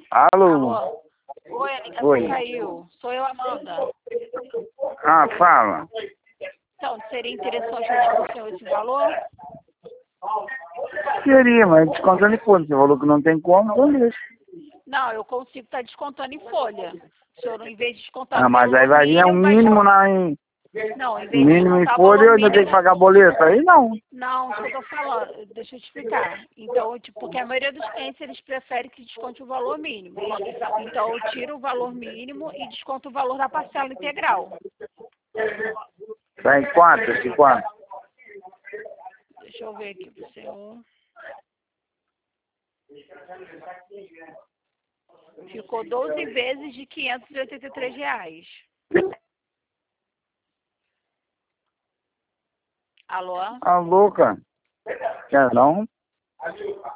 Alô? Alô? Oi, a ligação Oi. caiu. Sou eu, Amanda. Ah, fala. Então, seria interessante eu dar para o senhor esse valor? Queria, mas descontando em folha. Você falou que não tem como, então deixa. Não, eu consigo estar descontando em folha. O senhor, em vez de descontar Ah, o mas aí valor vai vir um mínimo, vai mínimo descontar... lá em... Não, em vez de Mínimo em descontar o folha, valor eu ainda tenho que mínimo... pagar boleto. Aí não. Não, isso que eu tô falando. Deixa eu te explicar. Então, tipo, porque a maioria dos clientes, eles preferem que desconte o valor mínimo. Então, eu tiro o valor mínimo e desconto o valor da parcela integral. Tá em quanto? Esse quanto? Deixa eu ver aqui pro senhor. Ficou 12 vezes de R$ 583. Alô? Ah, louca. Quer não?